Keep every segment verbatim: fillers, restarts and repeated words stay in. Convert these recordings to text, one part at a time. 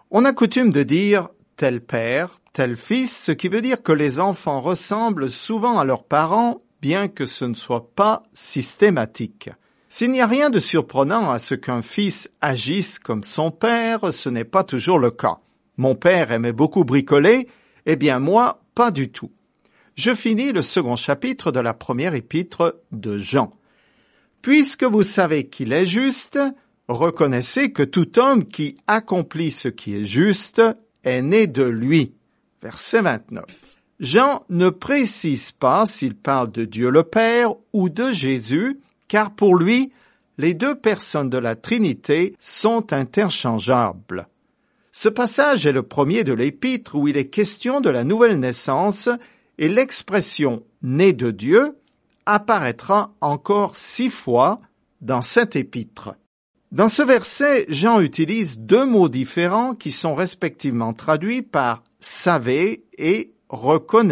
On a coutume de dire tel père, tel fils, ce qui veut dire que les enfants ressemblent souvent à leurs parents, bien que ce ne soit pas systématique. S'il n'y a rien de surprenant à ce qu'un fils agisse comme son père, ce n'est pas toujours le cas. Mon père aimait beaucoup bricoler, eh bien moi, pas du tout. Je finis le second chapitre de la première épître de Jean. Puisque vous savez qu'il est juste, reconnaissez que tout homme qui accomplit ce qui est juste est né de lui. Verset vingt-neuf. Jean ne précise pas s'il parle de Dieu le Père ou de Jésus, car pour lui, les deux personnes de la Trinité sont interchangeables. Ce passage est le premier de l'épître où il est question de la nouvelle naissance et l'expression « né de Dieu » apparaîtra encore six fois dans cet épître. Dans ce verset, Jean utilise deux mots différents qui sont respectivement traduits par « savez » et « reconnaissez ».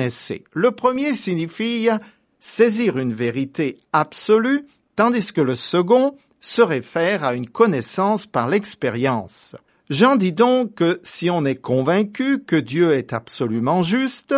Le premier signifie saisir une vérité absolue, tandis que le second se réfère à une connaissance par l'expérience. Jean dit donc que si on est convaincu que Dieu est absolument juste,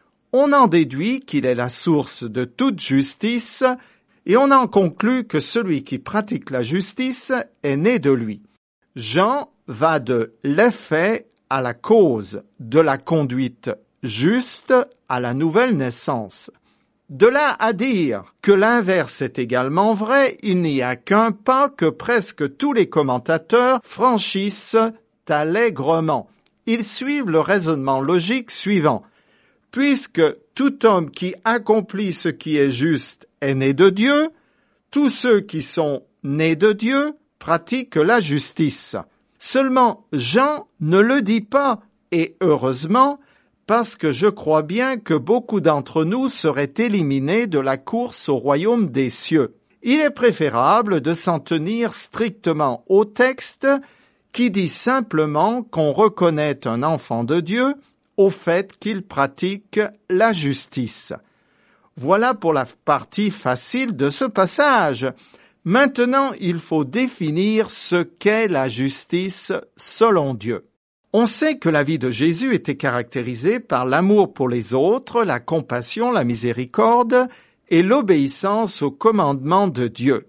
on en déduit qu'il est la source de toute justice et on en conclut que celui qui pratique la justice est né de lui. Jean va de l'effet à la cause, de la conduite juste à la nouvelle naissance. De là à dire que l'inverse est également vrai, il n'y a qu'un pas que presque tous les commentateurs franchissent allègrement. Ils suivent le raisonnement logique suivant. Puisque tout homme qui accomplit ce qui est juste est né de Dieu, tous ceux qui sont nés de Dieu pratiquent la justice. Seulement, Jean ne le dit pas, et heureusement, parce que je crois bien que beaucoup d'entre nous seraient éliminés de la course au royaume des cieux. Il est préférable de s'en tenir strictement au texte qui dit simplement qu'on reconnaît un enfant de Dieu au fait qu'il pratique la justice. Voilà pour la partie facile de ce passage. Maintenant, il faut définir ce qu'est la justice selon Dieu. On sait que la vie de Jésus était caractérisée par l'amour pour les autres, la compassion, la miséricorde et l'obéissance aux commandements de Dieu.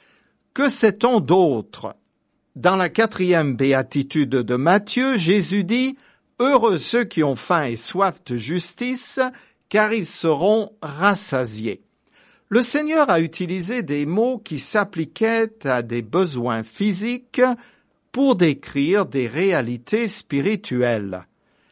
Que sait-on d'autre? Dans la quatrième béatitude de Matthieu, Jésus dit « Heureux ceux qui ont faim et soif de justice, car ils seront rassasiés. » Le Seigneur a utilisé des mots qui s'appliquaient à des besoins physiques pour décrire des réalités spirituelles.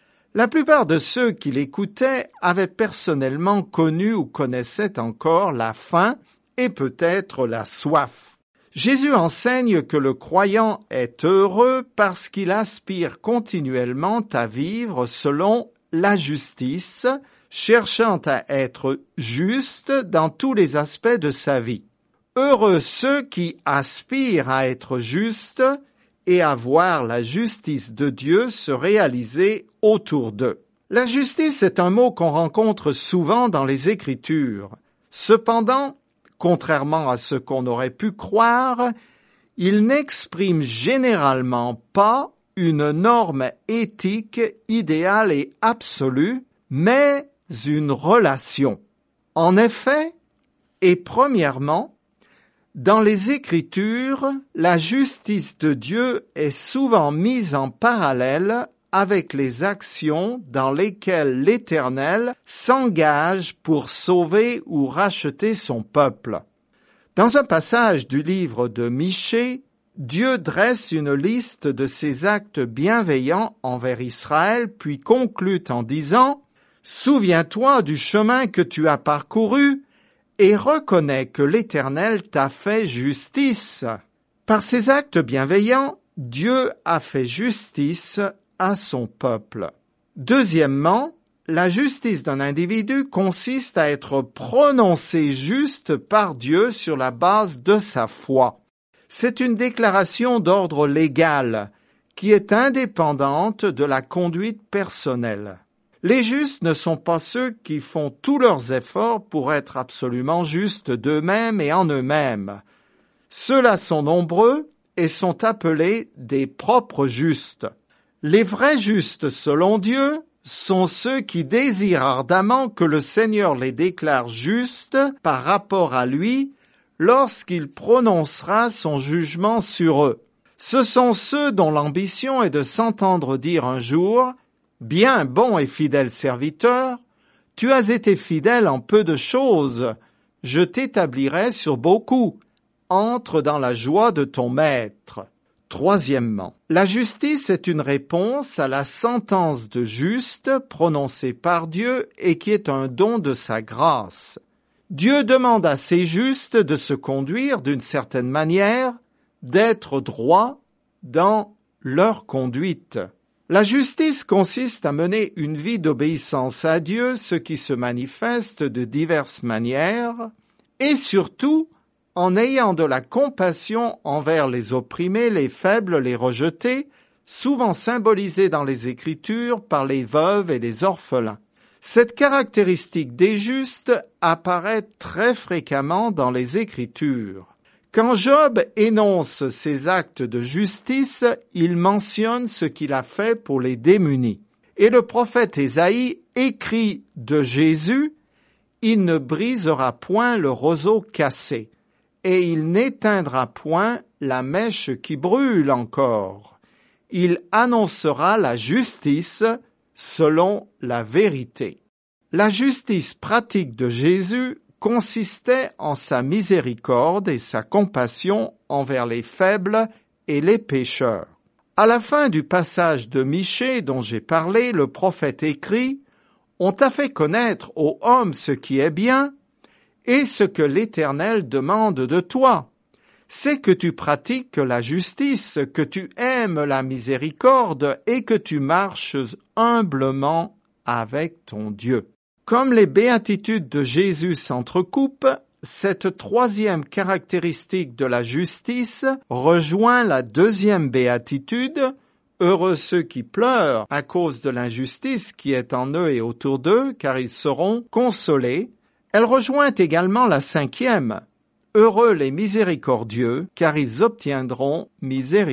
La plupart de ceux qui l'écoutaient avaient personnellement connu ou connaissaient encore la faim et peut-être la soif. Jésus enseigne que le croyant est heureux parce qu'il aspire continuellement à vivre selon la justice, cherchant à être juste dans tous les aspects de sa vie. Heureux ceux qui aspirent à être justes et à voir la justice de Dieu se réaliser autour d'eux. La justice est un mot qu'on rencontre souvent dans les Écritures. Cependant, contrairement à ce qu'on aurait pu croire, il n'exprime généralement pas une norme éthique idéale et absolue, mais une relation. En effet, et premièrement, dans les Écritures, la justice de Dieu est souvent mise en parallèle avec les actions dans lesquelles l'Éternel s'engage pour sauver ou racheter son peuple. Dans un passage du livre de Michée, Dieu dresse une liste de ses actes bienveillants envers Israël, puis conclut en disant « Souviens-toi du chemin que tu as parcouru et reconnais que l'Éternel t'a fait justice. » Par ses actes bienveillants, Dieu a fait justice à son peuple. Deuxièmement, la justice d'un individu consiste à être prononcé juste par Dieu sur la base de sa foi. C'est une déclaration d'ordre légal qui est indépendante de la conduite personnelle. Les justes ne sont pas ceux qui font tous leurs efforts pour être absolument justes d'eux-mêmes et en eux-mêmes. Ceux-là sont nombreux et sont appelés des propres justes. Les vrais justes selon Dieu sont ceux qui désirent ardemment que le Seigneur les déclare justes par rapport à lui lorsqu'il prononcera son jugement sur eux. Ce sont ceux dont l'ambition est de s'entendre dire un jour « Bien, bon et fidèle serviteur, tu as été fidèle en peu de choses, je t'établirai sur beaucoup. Entre dans la joie de ton maître. » Troisièmement, la justice est une réponse à la sentence de juste prononcée par Dieu et qui est un don de sa grâce. Dieu demande à ses justes de se conduire d'une certaine manière, d'être droits dans leur conduite. La justice consiste à mener une vie d'obéissance à Dieu, ce qui se manifeste de diverses manières, et surtout en ayant de la compassion envers les opprimés, les faibles, les rejetés, souvent symbolisés dans les Écritures par les veuves et les orphelins. Cette caractéristique des justes apparaît très fréquemment dans les Écritures. Quand Job énonce ses actes de justice, il mentionne ce qu'il a fait pour les démunis. Et le prophète Ésaïe écrit de Jésus « Il ne brisera point le roseau cassé, et il n'éteindra point la mèche qui brûle encore. Il annoncera la justice selon la vérité. » La justice pratique de Jésus consistait en sa miséricorde et sa compassion envers les faibles et les pécheurs. À la fin du passage de Michée dont j'ai parlé, le prophète écrit « On t'a fait connaître, ô homme, ce qui est bien, et ce que l'Éternel demande de toi, c'est que tu pratiques la justice, que tu aimes la miséricorde et que tu marches humblement avec ton Dieu. » Comme les béatitudes de Jésus s'entrecoupent, cette troisième caractéristique de la justice rejoint la deuxième béatitude, « Heureux ceux qui pleurent à cause de l'injustice qui est en eux et autour d'eux, car ils seront consolés. » Elle rejoint également la cinquième, « Heureux les miséricordieux, car ils obtiendront miséricorde. »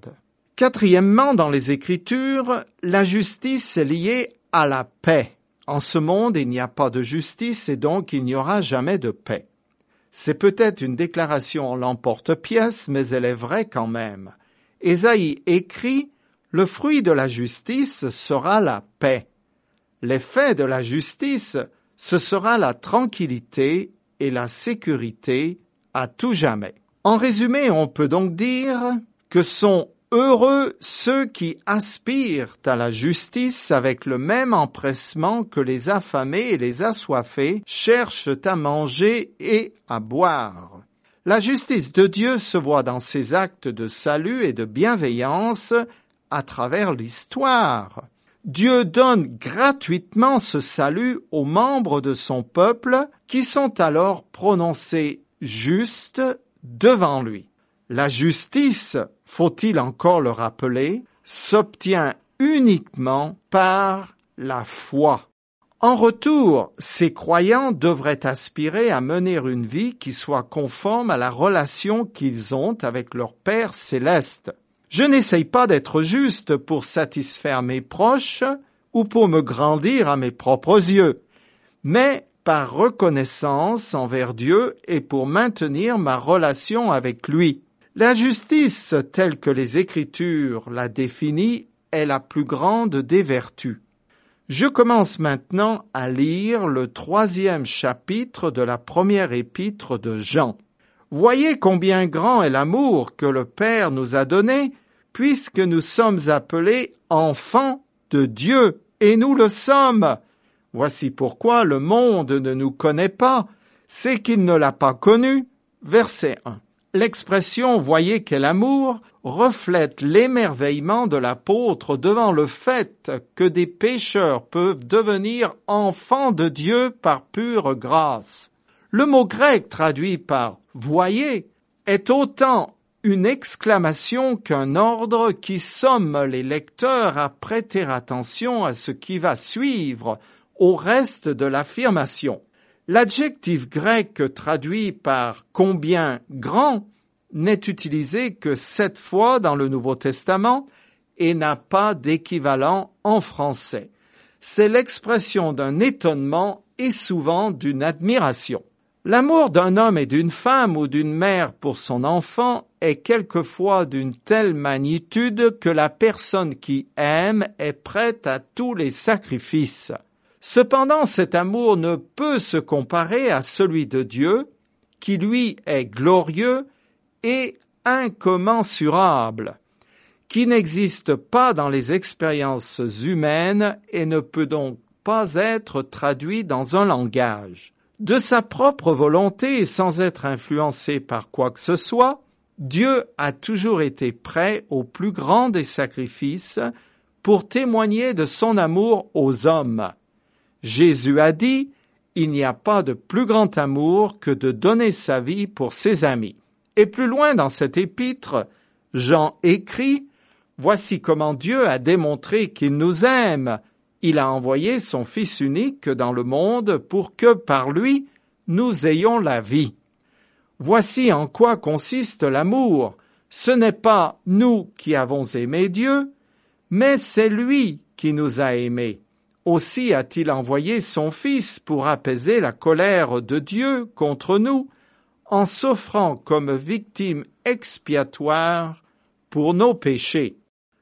Quatrièmement, dans les Écritures, la justice est liée à la paix. En ce monde, il n'y a pas de justice et donc il n'y aura jamais de paix. C'est peut-être une déclaration en l'emporte-pièce, mais elle est vraie quand même. Ésaïe écrit « Le fruit de la justice sera la paix. L'effet de la justice, ce sera la tranquillité et la sécurité à tout jamais. » En résumé, on peut donc dire que sont heureux ceux qui aspirent à la justice avec le même empressement que les affamés et les assoiffés cherchent à manger et à boire. La justice de Dieu se voit dans ses actes de salut et de bienveillance à travers l'histoire. Dieu donne gratuitement ce salut aux membres de son peuple qui sont alors prononcés justes devant lui. La justice, faut-il encore le rappeler, s'obtient uniquement par la foi. En retour, ces croyants devraient aspirer à mener une vie qui soit conforme à la relation qu'ils ont avec leur Père céleste. Je n'essaye pas d'être juste pour satisfaire mes proches ou pour me grandir à mes propres yeux, mais par reconnaissance envers Dieu et pour maintenir ma relation avec lui. La justice, telle que les Écritures la définissent, est la plus grande des vertus. Je commence maintenant à lire le troisième chapitre de la première épître de Jean. Voyez combien grand est l'amour que le Père nous a donné, puisque nous sommes appelés enfants de Dieu, et nous le sommes. Voici pourquoi le monde ne nous connaît pas, c'est qu'il ne l'a pas connu. Verset un. L'expression « voyez quel amour » reflète l'émerveillement de l'apôtre devant le fait que des pécheurs peuvent devenir enfants de Dieu par pure grâce. Le mot grec traduit par « voyez » est autant une exclamation qu'un ordre qui somme les lecteurs à prêter attention à ce qui va suivre au reste de l'affirmation. L'adjectif grec traduit par « combien grand » n'est utilisé que sept fois dans le Nouveau Testament et n'a pas d'équivalent en français. C'est l'expression d'un étonnement et souvent d'une admiration. L'amour d'un homme et d'une femme ou d'une mère pour son enfant est quelquefois d'une telle magnitude que la personne qui aime est prête à tous les sacrifices. Cependant, cet amour ne peut se comparer à celui de Dieu, qui lui est glorieux et incommensurable, qui n'existe pas dans les expériences humaines et ne peut donc pas être traduit dans un langage. De sa propre volonté et sans être influencé par quoi que ce soit, Dieu a toujours été prêt au plus grand des sacrifices pour témoigner de son amour aux hommes. Jésus a dit « Il n'y a pas de plus grand amour que de donner sa vie pour ses amis ». Et plus loin dans cet épître, Jean écrit « Voici comment Dieu a démontré qu'il nous aime. Il a envoyé son Fils unique dans le monde pour que par lui nous ayons la vie. Voici en quoi consiste l'amour. Ce n'est pas nous qui avons aimé Dieu, mais c'est lui qui nous a aimés. Aussi a-t-il envoyé son Fils pour apaiser la colère de Dieu contre nous, en s'offrant comme victime expiatoire pour nos péchés. »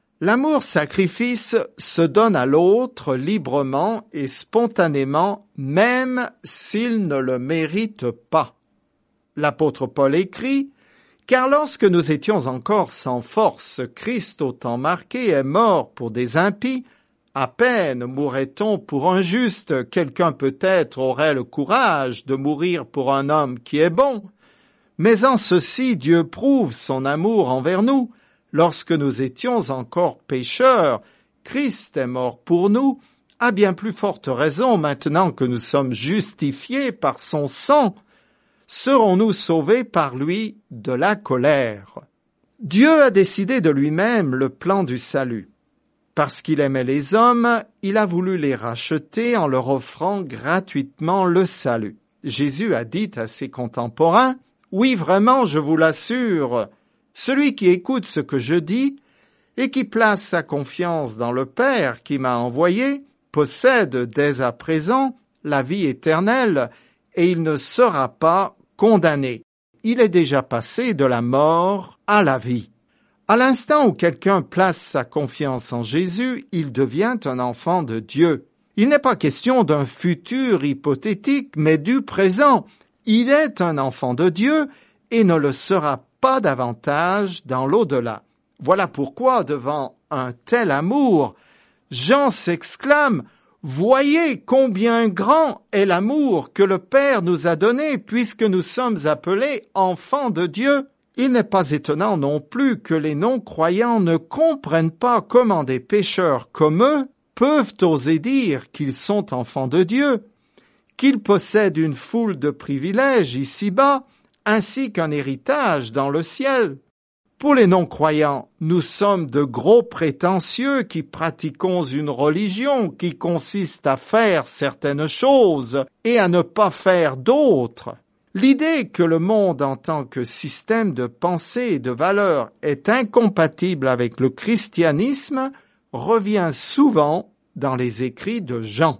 L'amour-sacrifice se donne à l'autre librement et spontanément, même s'il ne le mérite pas. L'apôtre Paul écrit « Car lorsque nous étions encore sans force, Christ au temps marqué est mort pour des impies. À peine mourrait-on pour un juste, quelqu'un peut-être aurait le courage de mourir pour un homme qui est bon. Mais en ceci Dieu prouve son amour envers nous. Lorsque nous étions encore pécheurs, Christ est mort pour nous, à bien plus forte raison maintenant que nous sommes justifiés par son sang. Serons-nous sauvés par lui de la colère? » Dieu a décidé de lui-même le plan du salut. Parce qu'il aimait les hommes, il a voulu les racheter en leur offrant gratuitement le salut. Jésus a dit à ses contemporains, « Oui, vraiment, je vous l'assure, celui qui écoute ce que je dis et qui place sa confiance dans le Père qui m'a envoyé possède dès à présent la vie éternelle et il ne sera pas condamné. Il est déjà passé de la mort à la vie. » À l'instant où quelqu'un place sa confiance en Jésus, il devient un enfant de Dieu. Il n'est pas question d'un futur hypothétique, mais du présent. Il est un enfant de Dieu et ne le sera pas davantage dans l'au-delà. Voilà pourquoi, devant un tel amour, Jean s'exclame « Voyez combien grand est l'amour que le Père nous a donné puisque nous sommes appelés enfants de Dieu. » Il n'est pas étonnant non plus que les non-croyants ne comprennent pas comment des pécheurs comme eux peuvent oser dire qu'ils sont enfants de Dieu, qu'ils possèdent une foule de privilèges ici-bas, ainsi qu'un héritage dans le ciel. Pour les non-croyants, nous sommes de gros prétentieux qui pratiquons une religion qui consiste à faire certaines choses et à ne pas faire d'autres. L'idée que le monde en tant que système de pensée et de valeurs est incompatible avec le christianisme revient souvent dans les écrits de Jean.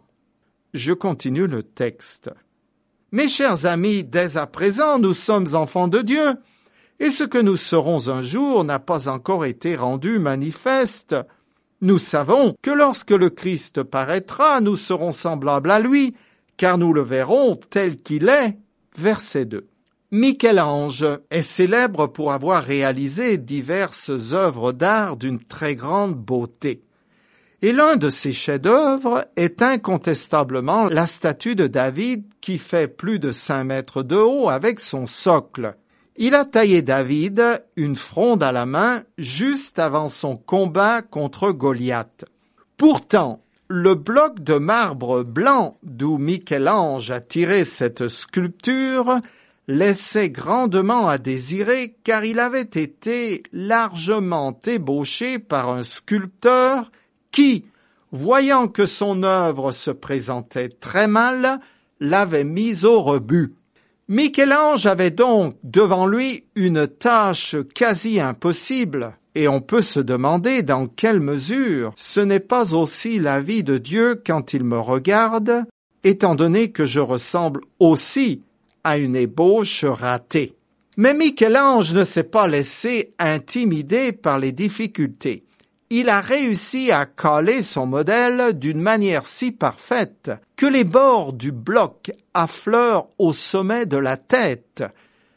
Je continue le texte. Mes chers amis, dès à présent, nous sommes enfants de Dieu, et ce que nous serons un jour n'a pas encore été rendu manifeste. Nous savons que lorsque le Christ paraîtra, nous serons semblables à lui, car nous le verrons tel qu'il est. Verset deux. Michel-Ange est célèbre pour avoir réalisé diverses œuvres d'art d'une très grande beauté. Et l'un de ses chefs-d'œuvre est incontestablement la statue de David qui fait plus de cinq mètres de haut avec son socle. Il a taillé David une fronde à la main juste avant son combat contre Goliath. Pourtant, le bloc de marbre blanc d'où Michel-Ange a tiré cette sculpture laissait grandement à désirer car il avait été largement ébauché par un sculpteur qui, voyant que son œuvre se présentait très mal, l'avait mise au rebut. Michel-Ange avait donc devant lui une tâche quasi impossible. Et on peut se demander dans quelle mesure ce n'est pas aussi l'avis de Dieu quand il me regarde, étant donné que je ressemble aussi à une ébauche ratée. Mais Michel-Ange ne s'est pas laissé intimider par les difficultés. Il a réussi à caler son modèle d'une manière si parfaite que les bords du bloc affleurent au sommet de la tête,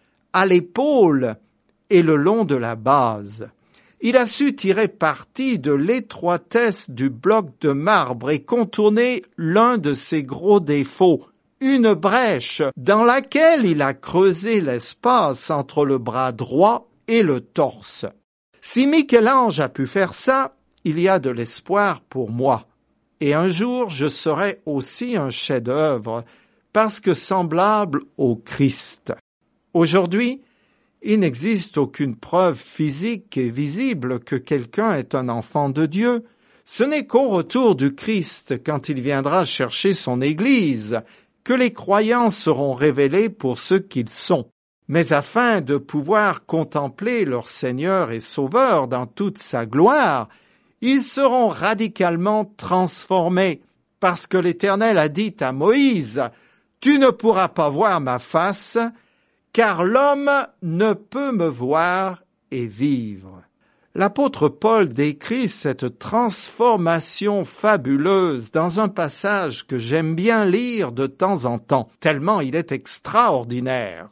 à l'épaule et le long de la base. Il a su tirer parti de l'étroitesse du bloc de marbre et contourner l'un de ses gros défauts, une brèche dans laquelle il a creusé l'espace entre le bras droit et le torse. Si Michel-Ange a pu faire ça, il y a de l'espoir pour moi. Et un jour, je serai aussi un chef-d'œuvre, parce que semblable au Christ. Aujourd'hui, il n'existe aucune preuve physique et visible que quelqu'un est un enfant de Dieu. Ce n'est qu'au retour du Christ, quand il viendra chercher son Église, que les croyants seront révélés pour ce qu'ils sont. Mais afin de pouvoir contempler leur Seigneur et Sauveur dans toute sa gloire, ils seront radicalement transformés, parce que l'Éternel a dit à Moïse, « Tu ne pourras pas voir ma face, car l'homme ne peut me voir et vivre. » L'apôtre Paul décrit cette transformation fabuleuse dans un passage que j'aime bien lire de temps en temps, tellement il est extraordinaire.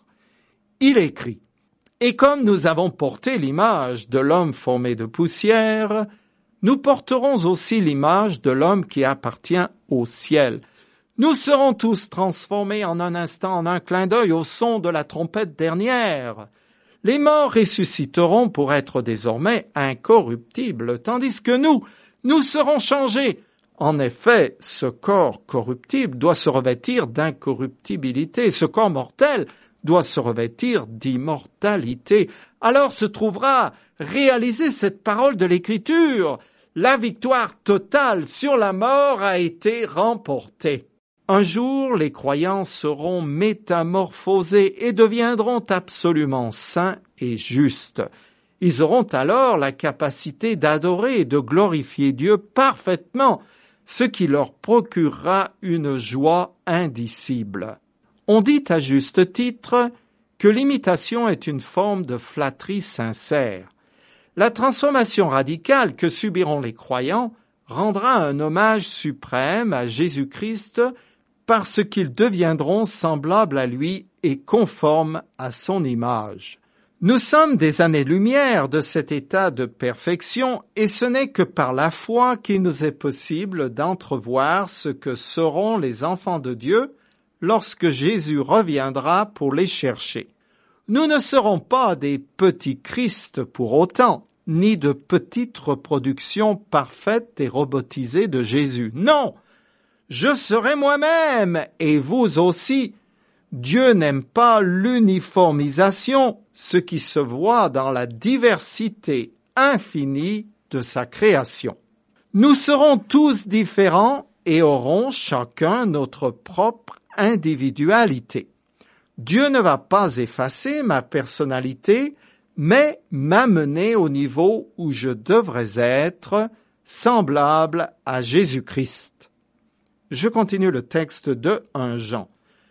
Il écrit « Et comme nous avons porté l'image de l'homme formé de poussière, nous porterons aussi l'image de l'homme qui appartient au ciel. Nous serons tous transformés en un instant, en un clin d'œil au son de la trompette dernière. Les morts ressusciteront pour être désormais incorruptibles, tandis que nous, nous serons changés. En effet, ce corps corruptible doit se revêtir d'incorruptibilité, ce corps mortel doit se revêtir d'immortalité. Alors se trouvera réalisée cette parole de l'Écriture. La victoire totale sur la mort a été remportée. Un jour, les croyants seront métamorphosés et deviendront absolument saints et justes. Ils auront alors la capacité d'adorer et de glorifier Dieu parfaitement, ce qui leur procurera une joie indicible. On dit à juste titre que l'imitation est une forme de flatterie sincère. La transformation radicale que subiront les croyants rendra un hommage suprême à Jésus-Christ parce qu'ils deviendront semblables à lui et conformes à son image. Nous sommes des années-lumière de cet état de perfection et ce n'est que par la foi qu'il nous est possible d'entrevoir ce que seront les enfants de Dieu lorsque Jésus reviendra pour les chercher. Nous ne serons pas des petits Christ pour autant, ni de petites reproductions parfaites et robotisées de Jésus. Non! Je serai moi-même, et vous aussi. Dieu n'aime pas l'uniformisation, ce qui se voit dans la diversité infinie de sa création. Nous serons tous différents et aurons chacun notre propre individualité. Dieu ne va pas effacer ma personnalité, mais m'amener au niveau où je devrais être, semblable à Jésus-Christ. Je continue le texte de premier Jean.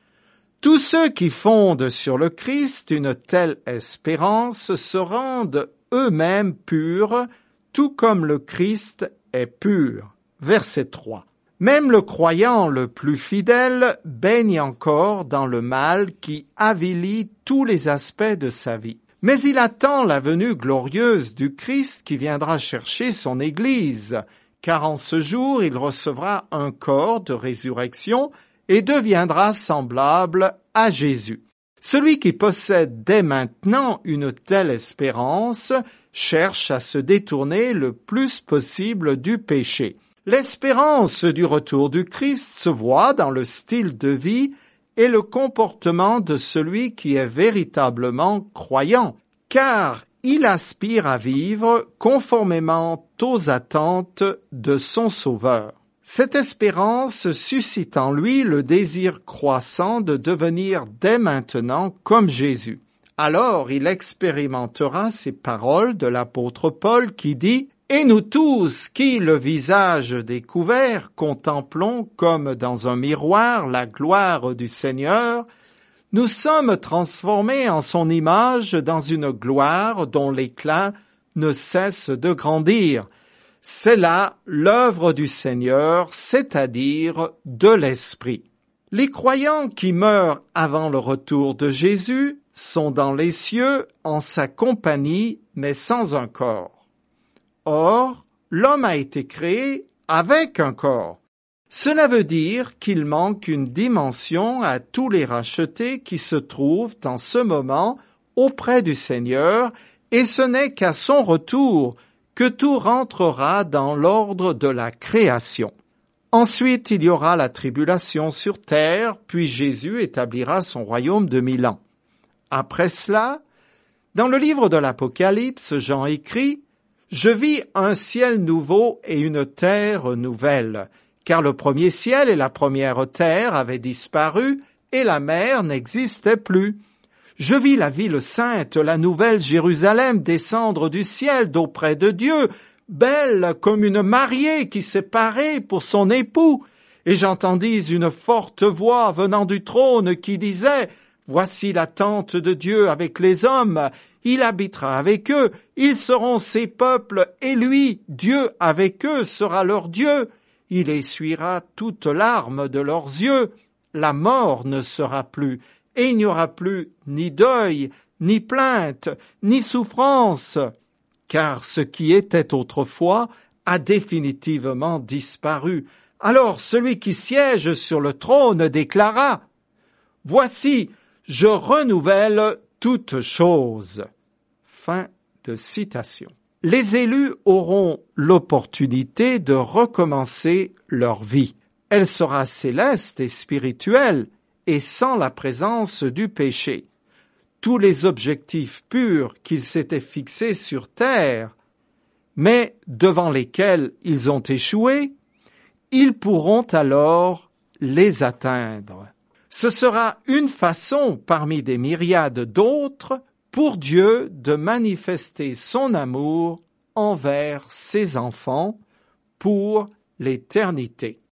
Tous ceux qui fondent sur le Christ une telle espérance se rendent eux-mêmes purs, tout comme le Christ est pur. Verset trois. Même le croyant le plus fidèle baigne encore dans le mal qui avilit tous les aspects de sa vie. Mais il attend la venue glorieuse du Christ qui viendra chercher son Église, car en ce jour il recevra un corps de résurrection et deviendra semblable à Jésus. Celui qui possède dès maintenant une telle espérance cherche à se détourner le plus possible du péché. L'espérance du retour du Christ se voit dans le style de vie et le comportement de celui qui est véritablement croyant, car il aspire à vivre conformément aux attentes de son Sauveur. Cette espérance suscite en lui le désir croissant de devenir dès maintenant comme Jésus. Alors il expérimentera ces paroles de l'apôtre Paul qui dit « Et nous tous qui, le visage découvert, contemplons comme dans un miroir la gloire du Seigneur, nous sommes transformés en son image dans une gloire dont l'éclat ne cesse de grandir. C'est là l'œuvre du Seigneur, c'est-à-dire de l'Esprit. » Les croyants qui meurent avant le retour de Jésus sont dans les cieux en sa compagnie, mais sans un corps. Or, l'homme a été créé avec un corps. Cela veut dire qu'il manque une dimension à tous les rachetés qui se trouvent en ce moment auprès du Seigneur, et ce n'est qu'à son retour que tout rentrera dans l'ordre de la création. Ensuite, il y aura la tribulation sur terre, puis Jésus établira son royaume de mille ans. Après cela, dans le livre de l'Apocalypse, Jean écrit « Je vis un ciel nouveau et une terre nouvelle, car le premier ciel et la première terre avaient disparu et la mer n'existait plus. Je vis la ville sainte, la nouvelle Jérusalem, descendre du ciel d'auprès de Dieu, belle comme une mariée qui s'est parée pour son époux. Et j'entendis une forte voix venant du trône qui disait « Voici la tente de Dieu avec les hommes, il habitera avec eux, ils seront ses peuples, et lui, Dieu avec eux, sera leur Dieu. Il essuiera toute larme de leurs yeux, la mort ne sera plus, et il n'y aura plus ni deuil, ni plainte, ni souffrance, car ce qui était autrefois a définitivement disparu. Alors celui qui siège sur le trône déclara « Voici, je renouvelle toutes choses. » Fin de citation. Les élus auront l'opportunité de recommencer leur vie. Elle sera céleste et spirituelle et sans la présence du péché. Tous les objectifs purs qu'ils s'étaient fixés sur terre, mais devant lesquels ils ont échoué, ils pourront alors les atteindre. Ce sera une façon parmi des myriades d'autres pour Dieu de manifester son amour envers ses enfants pour l'éternité.